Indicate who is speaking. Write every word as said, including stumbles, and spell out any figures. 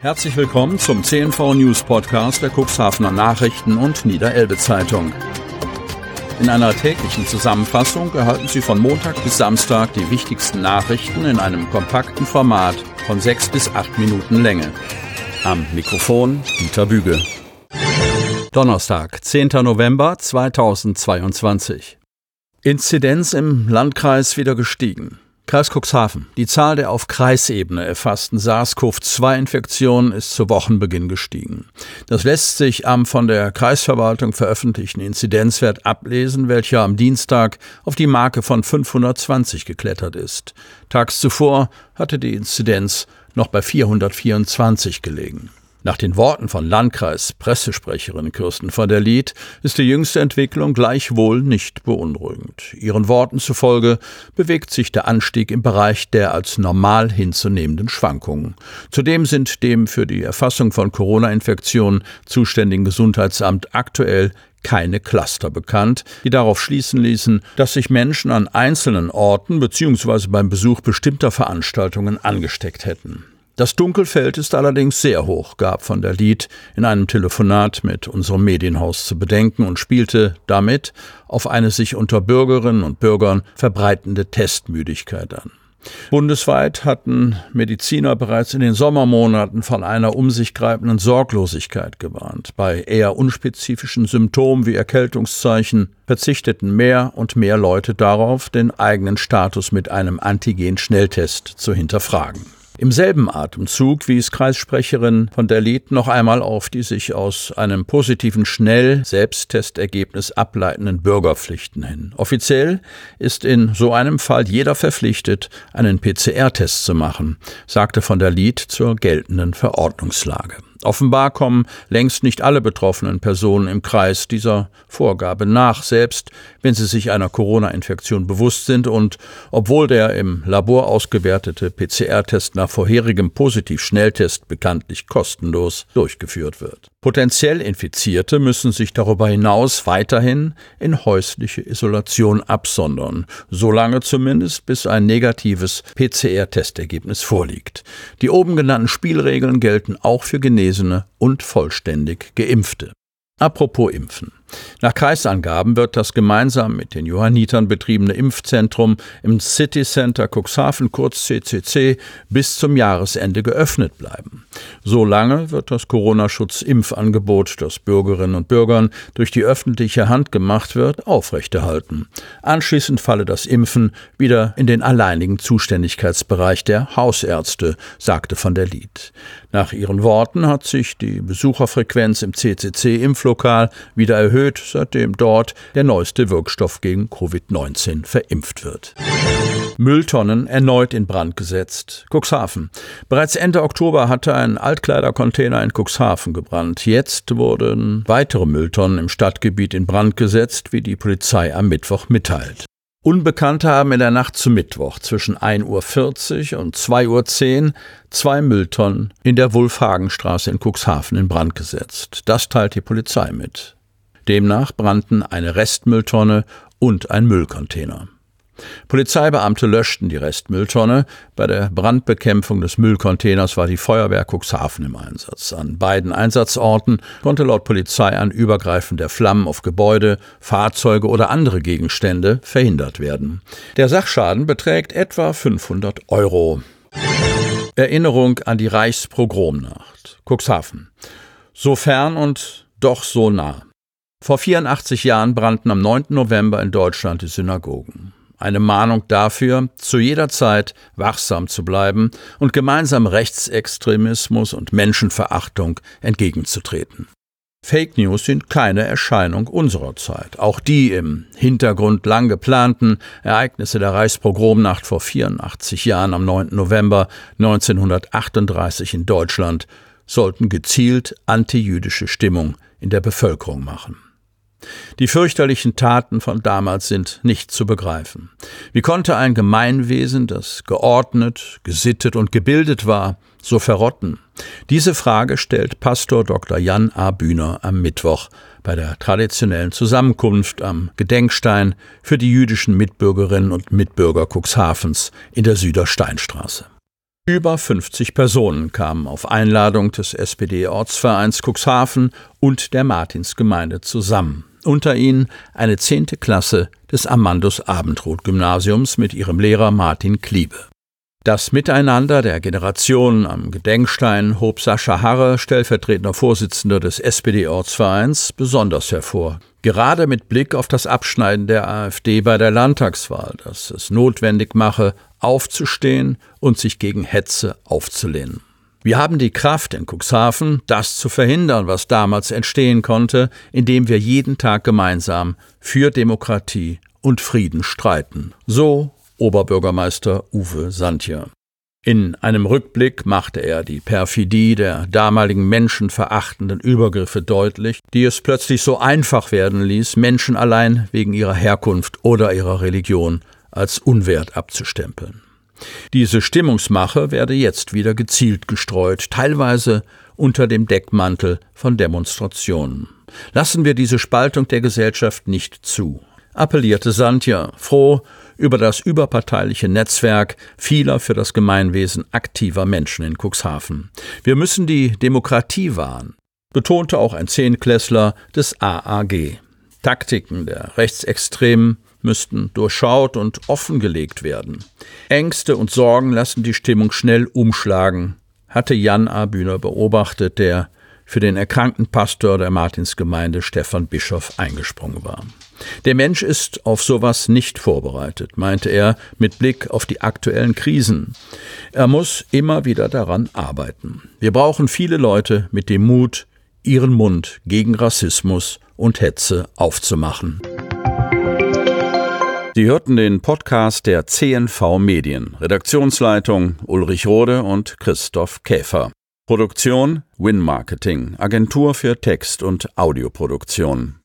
Speaker 1: Herzlich willkommen zum C N V News Podcast der Cuxhavener Nachrichten und Niederelbe Zeitung. In einer täglichen Zusammenfassung erhalten Sie von Montag bis Samstag die wichtigsten Nachrichten in einem kompakten Format von sechs bis acht Minuten Länge. Am Mikrofon Dieter Büge. Donnerstag, zehnter November zweitausendzweiundzwanzig. Inzidenz im Landkreis wieder gestiegen. Kreis Cuxhaven. Die Zahl der auf Kreisebene erfassten SARS-C o V zwei Infektionen ist zu Wochenbeginn gestiegen. Das lässt sich am von der Kreisverwaltung veröffentlichten Inzidenzwert ablesen, welcher am Dienstag auf die Marke von fünfhundertzwanzig geklettert ist. Tags zuvor hatte die Inzidenz noch bei vierhundertvierundzwanzig gelegen. Nach den Worten von Landkreis-Pressesprecherin Kirsten von der Lieth ist die jüngste Entwicklung gleichwohl nicht beunruhigend. Ihren Worten zufolge bewegt sich der Anstieg im Bereich der als normal hinzunehmenden Schwankungen. Zudem sind dem für die Erfassung von Corona-Infektionen zuständigen Gesundheitsamt aktuell keine Cluster bekannt, die darauf schließen ließen, dass sich Menschen an einzelnen Orten bzw. beim Besuch bestimmter Veranstaltungen angesteckt hätten. Das Dunkelfeld ist allerdings sehr hoch, gab von der Lieth in einem Telefonat mit unserem Medienhaus zu bedenken und spielte damit auf eine sich unter Bürgerinnen und Bürgern verbreitende Testmüdigkeit an. Bundesweit hatten Mediziner bereits in den Sommermonaten von einer um sich greifenden Sorglosigkeit gewarnt. Bei eher unspezifischen Symptomen wie Erkältungszeichen verzichteten mehr und mehr Leute darauf, den eigenen Status mit einem Antigen-Schnelltest zu hinterfragen. Im selben Atemzug wies Kreissprecherin von der Lieth noch einmal auf die sich aus einem positiven Schnell-Selbsttestergebnis ableitenden Bürgerpflichten hin. Offiziell ist in so einem Fall jeder verpflichtet, einen P C R-Test zu machen, sagte von der Lieth zur geltenden Verordnungslage. Offenbar kommen längst nicht alle betroffenen Personen im Kreis dieser Vorgabe nach, selbst wenn sie sich einer Corona-Infektion bewusst sind und obwohl der im Labor ausgewertete P C R-Test nach vorherigem Positiv-Schnelltest bekanntlich kostenlos durchgeführt wird. Potenziell Infizierte müssen sich darüber hinaus weiterhin in häusliche Isolation absondern, solange zumindest bis ein negatives P C R-Testergebnis vorliegt. Die oben genannten Spielregeln gelten auch für Genesene und vollständig Geimpfte. Apropos Impfen. Nach Kreisangaben wird das gemeinsam mit den Johannitern betriebene Impfzentrum im City Center Cuxhaven, kurz C C C, bis zum Jahresende geöffnet bleiben. Solange wird das Corona-Schutz-Impfangebot, das Bürgerinnen und Bürgern durch die öffentliche Hand gemacht wird, aufrechterhalten. Anschließend falle das Impfen wieder in den alleinigen Zuständigkeitsbereich der Hausärzte, sagte von der Lieth. Nach ihren Worten hat sich die Besucherfrequenz im C C C-Impflokal wieder erhöht, seitdem dort der neueste Wirkstoff gegen Covid neunzehn verimpft wird. Mülltonnen erneut in Brand gesetzt. Cuxhaven. Bereits Ende Oktober hatte ein Altkleidercontainer in Cuxhaven gebrannt. Jetzt wurden weitere Mülltonnen im Stadtgebiet in Brand gesetzt, wie die Polizei am Mittwoch mitteilt. Unbekannte haben in der Nacht zum Mittwoch zwischen ein Uhr vierzig und zwei Uhr zehn zwei Mülltonnen in der Wulfhagenstraße in Cuxhaven in Brand gesetzt. Das teilt die Polizei mit. Demnach brannten eine Restmülltonne und ein Müllcontainer. Polizeibeamte löschten die Restmülltonne. Bei der Brandbekämpfung des Müllcontainers war die Feuerwehr Cuxhaven im Einsatz. An beiden Einsatzorten konnte laut Polizei ein Übergreifen der Flammen auf Gebäude, Fahrzeuge oder andere Gegenstände verhindert werden. Der Sachschaden beträgt etwa fünfhundert Euro. Erinnerung an die Reichspogromnacht. Cuxhaven. So fern und doch so nah. Vor vierundachtzig Jahren brannten am neunten November in Deutschland die Synagogen. Eine Mahnung dafür, zu jeder Zeit wachsam zu bleiben und gemeinsam Rechtsextremismus und Menschenverachtung entgegenzutreten. Fake News sind keine Erscheinung unserer Zeit. Auch die im Hintergrund lang geplanten Ereignisse der Reichspogromnacht vor vierundachtzig Jahren am neunten November neunzehnhundertachtunddreißig in Deutschland sollten gezielt antijüdische Stimmung in der Bevölkerung machen. Die fürchterlichen Taten von damals sind nicht zu begreifen. Wie konnte ein Gemeinwesen, das geordnet, gesittet und gebildet war, so verrotten? Diese Frage stellt Pastor Doktor Jan A. Bühner am Mittwoch bei der traditionellen Zusammenkunft am Gedenkstein für die jüdischen Mitbürgerinnen und Mitbürger Cuxhavens in der Südersteinstraße. Über fünfzig Personen kamen auf Einladung des S P D-Ortsvereins Cuxhaven und der Martinsgemeinde zusammen. Unter ihnen eine zehnte Klasse des Amandus-Abendroth-Gymnasiums mit ihrem Lehrer Martin Kliebe. Das Miteinander der Generationen am Gedenkstein hob Sascha Harre, stellvertretender Vorsitzender des S P D-Ortsvereins, besonders hervor. Gerade mit Blick auf das Abschneiden der AfD bei der Landtagswahl, das es notwendig mache, aufzustehen und sich gegen Hetze aufzulehnen. Wir haben die Kraft in Cuxhaven, das zu verhindern, was damals entstehen konnte, indem wir jeden Tag gemeinsam für Demokratie und Frieden streiten. So Oberbürgermeister Uwe Santjer. In einem Rückblick machte er die Perfidie der damaligen menschenverachtenden Übergriffe deutlich, die es plötzlich so einfach werden ließ, Menschen allein wegen ihrer Herkunft oder ihrer Religion als unwert abzustempeln. Diese Stimmungsmache werde jetzt wieder gezielt gestreut, teilweise unter dem Deckmantel von Demonstrationen. Lassen wir diese Spaltung der Gesellschaft nicht zu, appellierte Santjer, froh über das überparteiliche Netzwerk vieler für das Gemeinwesen aktiver Menschen in Cuxhaven. Wir müssen die Demokratie wahren, betonte auch ein Zehnklässler des A A G. Taktiken der Rechtsextremen müssten durchschaut und offengelegt werden. Ängste und Sorgen lassen die Stimmung schnell umschlagen, hatte Jan A. Bühner beobachtet, der für den erkrankten Pastor der Martinsgemeinde Stefan Bischoff eingesprungen war. Der Mensch ist auf sowas nicht vorbereitet, meinte er mit Blick auf die aktuellen Krisen. Er muss immer wieder daran arbeiten. Wir brauchen viele Leute mit dem Mut, ihren Mund gegen Rassismus und Hetze aufzumachen. Sie hörten den Podcast der C N V Medien. Redaktionsleitung Ulrich Rode und Christoph Käfer. Produktion Win Marketing, Agentur für Text- und Audioproduktion.